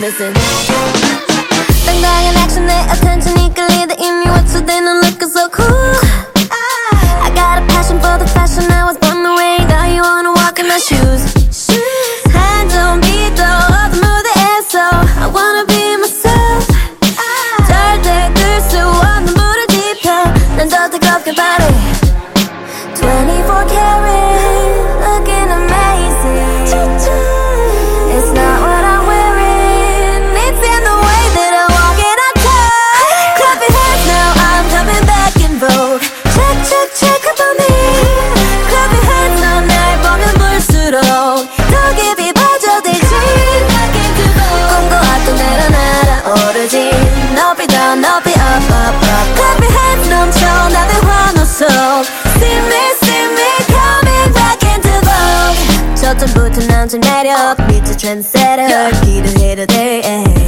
listen. 당당한 액션에 attention이 끌리다 이미 왓츠된 넌 looking so cool. I got a passion for the fashion. I was born the way that you wanna walk in my shoes. 한점 비도 어둠 무대에서 I wanna be myself. 절대 끌 수 없는 물을 지펴 난 더 뜨겁게 바래. 24 karat looking amazing. It's not what I'm wearing, it's in the way that I walk and I talk. Clap your hands now, I'm coming back in vogue. Check, check, check up on me. Clap your hands now, 날 보면 볼수록 더 깊이 빠져들지. Back into vogue. 꿈과 또 내려날아오르지. 높이 down, 높이 up, up, up. Clap your hands 넘쳐 나의 환호 속. See me, see me coming back into vogue. 저점부터 남친 매력 미쳐 trendsetter 기도해도 돼.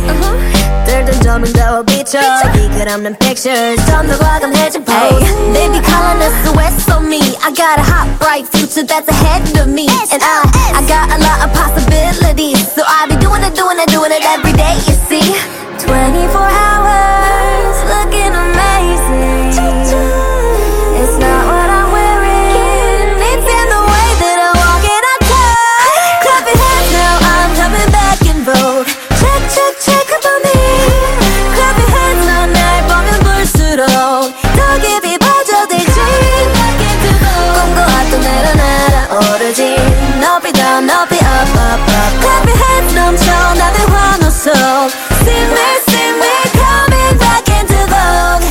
들던 조명 더 비춰 이 끝없는 pictures 좀 더 과감해진 pose. Baby calling us the west on me. I got a hot bright future that's ahead of me. And I got a lot of possibilities. So I be doing it, doing it, doing it every day, you see. 24 hours looking amazing. It's not what I'm wearing, it's in the way that I walk and I talk. Clap your hands now, I'm coming back in vogue. Check, check, check up on me. Clap your hands now, 날 보면 볼수록 더 깊이 빠져들지. Back into vogue. 꿈과 또 내려날아오르지. 높이 down, 높이 up, up, up. Clap your hands 넘쳐 나의 환호 속. See me, see me coming back into vogue.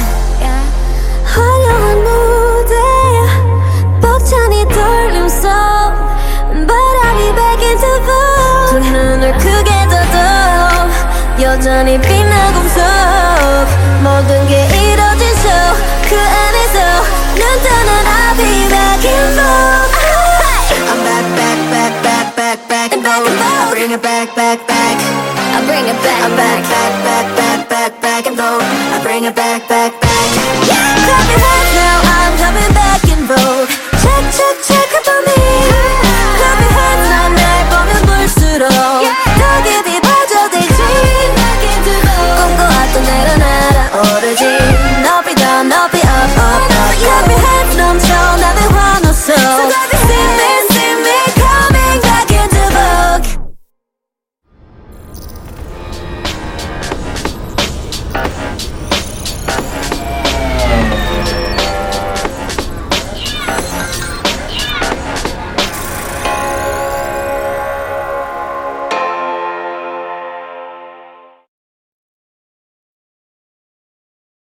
화려한 무대 벅찬 이 떨림 속 But I'll be back into vogue. 두 눈을 크게 떠도 여전히 빛나고 속 모든 게 이뤄진 show 그 안에서 눈 뜨는 I'll be back in vogue. I'm back, back, back, back, back, back in vogue. I bring it back, back, back. I bring it back, I'm back, back, back, back, back, back in vogue. I bring it back, back, back. Clap your hands now,